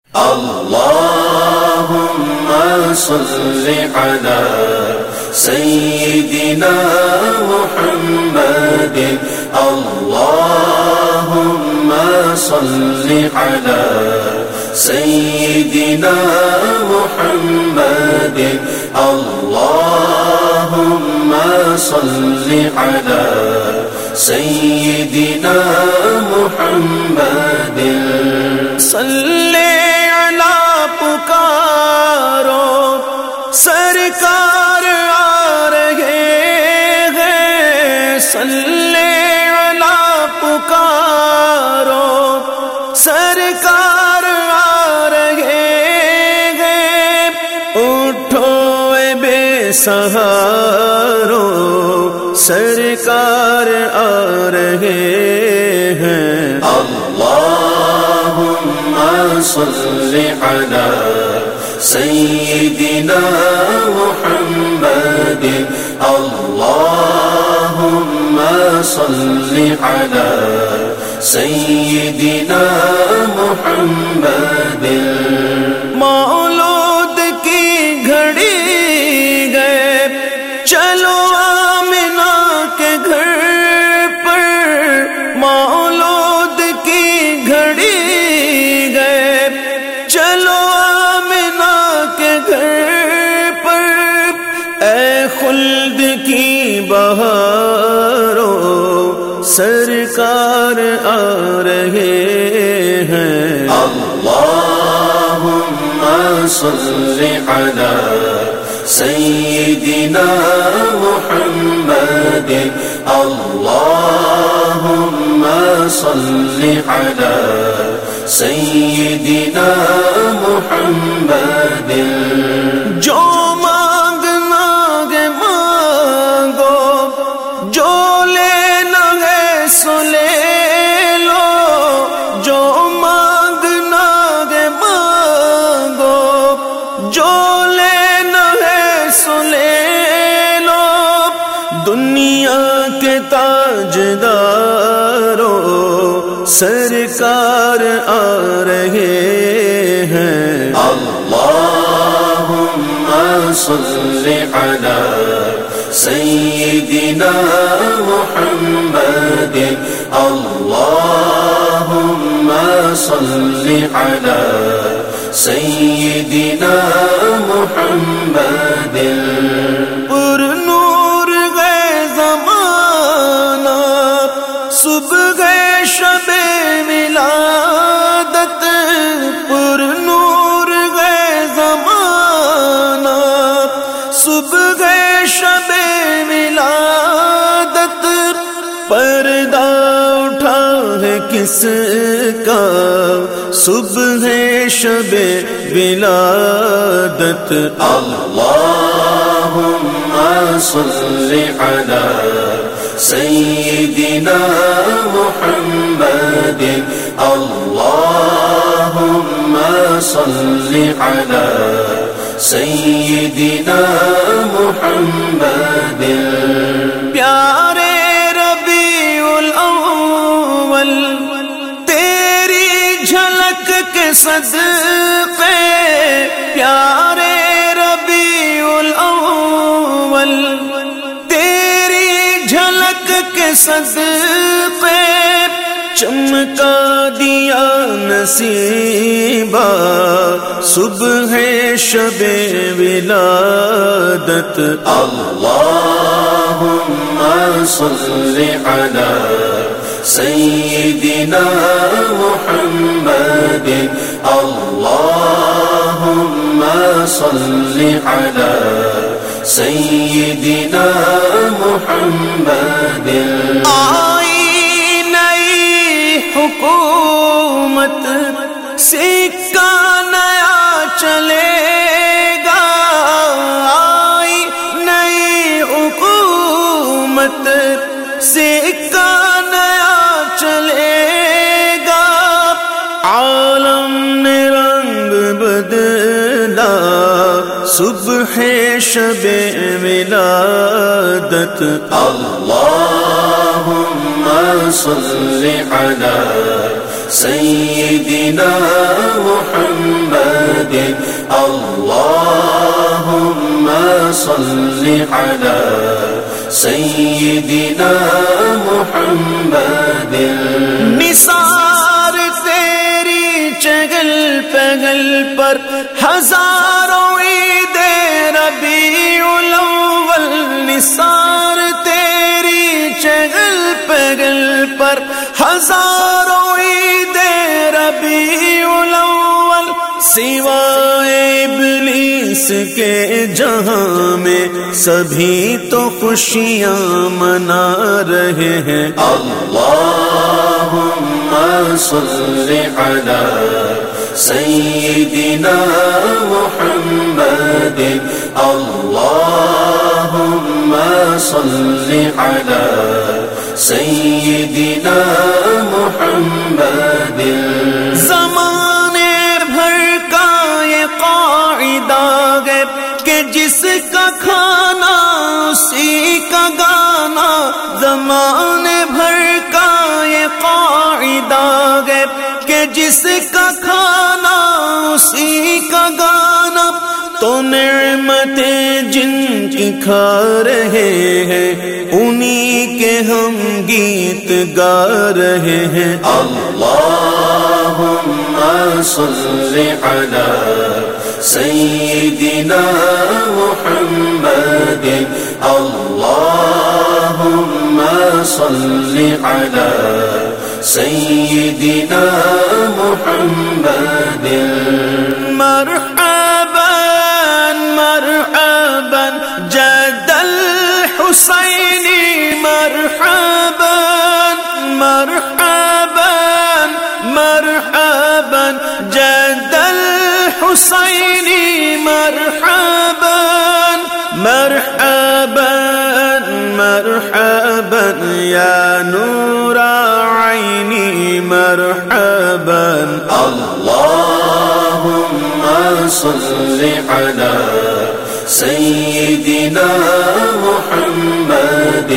اللهم صل على سيدنا محمد اللهم صل على سيدنا محمد اللهم صل على سيدنا محمد صلی علی پکارو سرکار آ رہے ہیں، صلی علی پکارو سرکار آ رہے ہیں، اٹھو اے بے سہارو سرکار آ رہے ہیں۔ اللهم صل على سيدنا محمد اللهم صل على سيدنا محمد مولود کی گھڑی گئے چلو آمنہ کے گھر پر، مولود کی گھڑی گئے چلو آمنہ کے گھر پر، اے خلد کی بہاروں سرکار آ رہے ہیں۔ اللهم صل على سيدنا محمد اللهم صل على سيدنا محمد جو مانگنا ہے مانگو، جو لینا ہے سو لے لو، جو مانگنا ہے مانگو، جو لینا ہے سو لے لو، دنیا کے تاجداروں سرکار آ رہے ہیں۔ اللهم صل على سيدنا محمد اللهم صل على سيدنا محمد پر نور گئے زمانہ صبح شب ولادت، پر نور گئے زمانہ صبح شب ولادت، پردہ اٹھا ہے کس کا صبح شب ولادت۔ اللهم صل على سيدنا محمد اللهم صل على سيدنا محمد پیارے ربیع الاول تیری جھلک کے صدقے، پیارے ربیع الاول تیری جھلک کے صدقے، چمکا دیا نصیبہ صبح شب ولادت۔ اللهم صل على سيدنا محمد اللهم صل على سيدنا محمد آئی نئی حکومت سکہ نیا چلے گا، آئی نئی حکومت سکہ نیا چلے گا، عالم نے رنگ بدلا صبح شب ولادت۔ اللهم صل على سيدنا محمد اللهم صل على سيدنا محمد نثار تیری چگل پگل پر ہزاروں عید ربیع الاول نثار تیری چگل پگل پر ہزاروں عید ربیع الاول سوائے ابلیس کے جہاں میں سبھی تو خوشیاں منا رہے ہیں اللهم صل على سيدنا محمد اللهم صل على سيدنا محمد زمانے بھر کا یہ قاعدہ ہے کہ جس کا کھانا اسی کا گانا زمانے بھر کا یہ قاعدہ ہے کہ جس کا کھانا اسی کا گانا تو نعمتیں جن کی کھا رہے ہیں انہی کے ہم گیت گا رہے ہیں اللهم صل على سيدنا محمد اللهم صل على سيدنا محمد مرحبا مرحبا جد الحسین مرحبا مرحبا مرحبا جد الحسین مرحبا مرحبا مرحبا یا نور عینی مرحبا اللهم صل على سيدنا محمد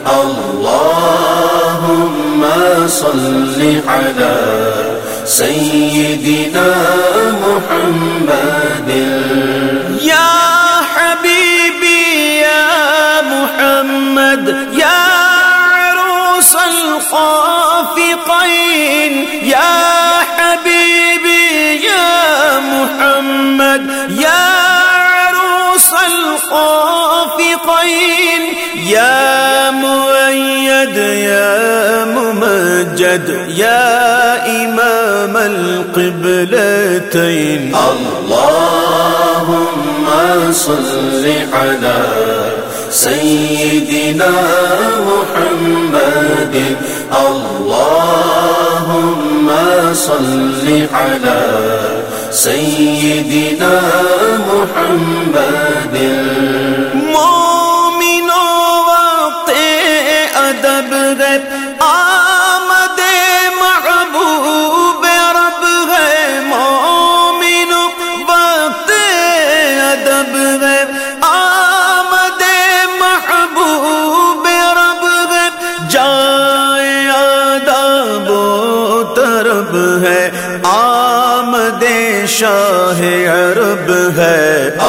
اللهم صل على سيدنا محمد یا حبیبی یا محمد یا عروس الخافقین یا حبیبی یا محمد یا عروس الخافقین یا مؤید یا ممجد یا امام القبلتین اللهم صل على سيدنا محمد اللهم صل على سيدنا محمد مومنوں وقت ادب ہے آمد محبوب رب ہے مومنوں وقت ادب ہے آمد محبوب رب ہے جائے آداب و طرب ہے آمد شاہ عرب ہے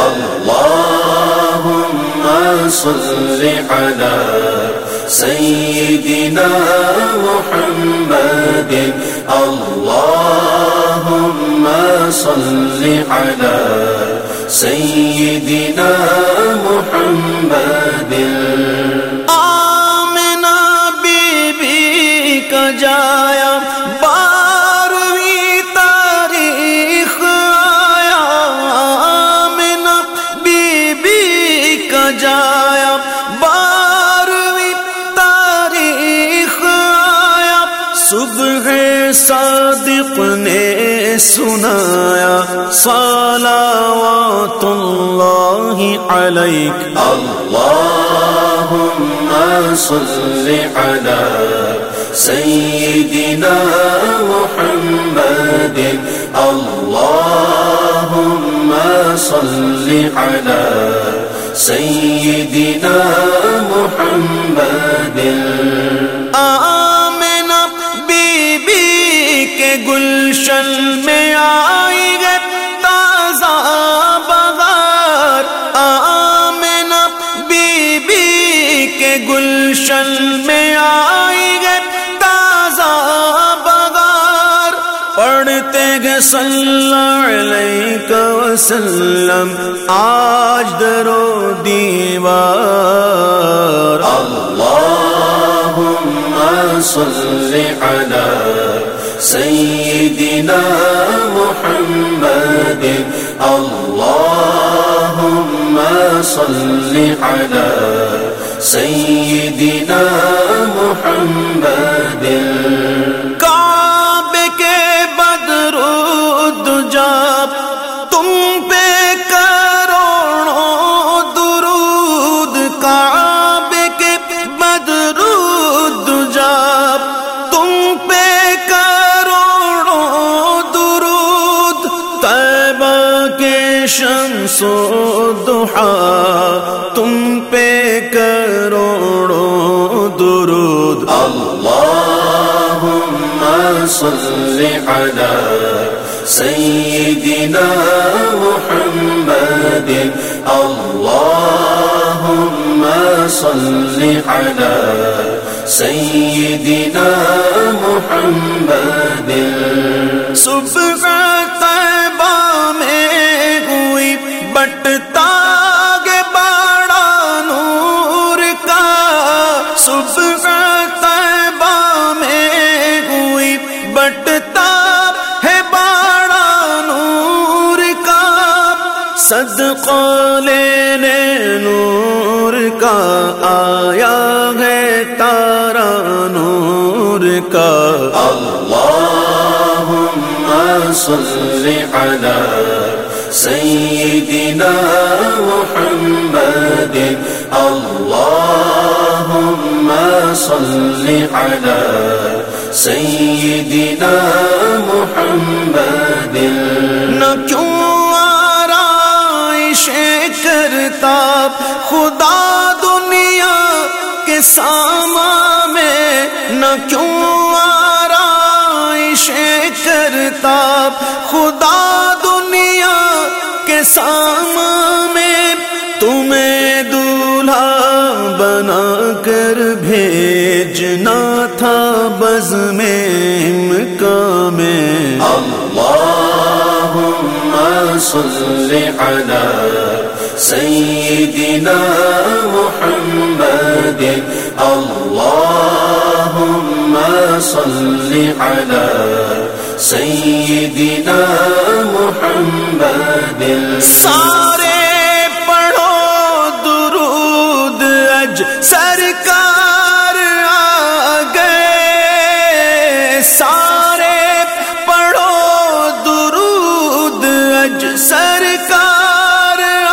اللهم صل على سيدنا محمد اللهم صل على سيدنا محمد آمنہ بی بی کا جایا بارہویں تاریخ آیا آمنہ بی بی کا جایا بارہویں تاریخ آیا صبح صادق نے سنایا صلوات اللہ علیک اللهم صل على سيدنا محمد اللهم صل على سيدنا محمد آمنہ بی بی کے گلشن میں آئی ہے تازہ صلی علیہ وسلم آج در و دیوار اللہم صلی علی سیدنا محمد اللہم صلی علی سیدنا محمد کعبے کے بدرود جب تم پہ کروڑوں درود کعبے کے بدرود جب تم پہ کروڑوں درود طیبہ کے شمس و ضحیٰ تم پہ کروڑوں درود اللہم صلی علی سیدنا محمد اللہم صلی علی سیدنا محمد صبح طیبہ میں ہوئی بٹتا گے بڑا نور کا صبح طیبہ میں ہوئی بٹتا ہے بڑا نور کا صدقہ لینے نور کا آیا ہے تارا نور کا اللہم صلی علی سیدنا محمد اللہم صلی علی سیدنا محمد نہ کیوں آرائش کرتا خدا دنیا کے ساما میں نہ کیوں آرائش کرتا خدا دنیا کے ساما میں تمہیں دولہا بنا کر بھیجنا تھا بزم مکہ میں اللہم صلی علی سیدنا محمد اللہم صلی علی سیدنا محمد سارے پڑھو درود اج سرکار آ گئے سارے پڑھو درود اج سرکار آ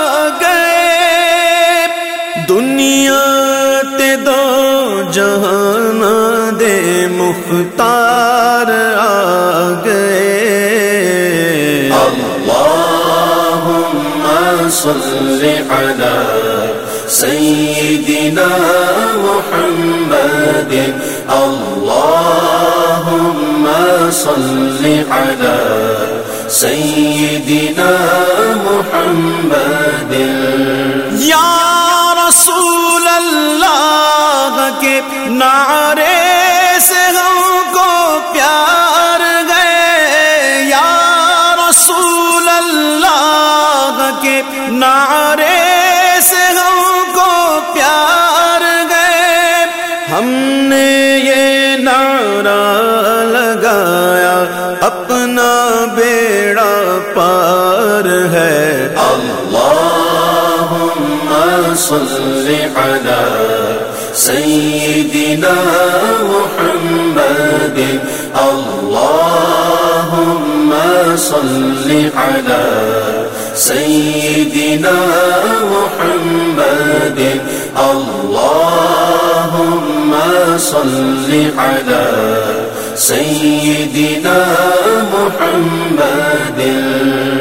گئے دنیا تے دو جہان دے مختار آ گئے اللہم صلی علی سیدنا محمد اللہم صلی علی سیدنا محمد یا رسول اللہ کے نعرے سے ہم کو پیار گئے یا رسول اللہ کے نعرے سے ہم کو پیار گئے ہم نے یہ نعرہ لگایا اپنا بیڑا پار ہے اللہم صلی علی سیدنا محمد اللہم صلی علی سیدنا محمد اللہم صلی علی سیدنا محمد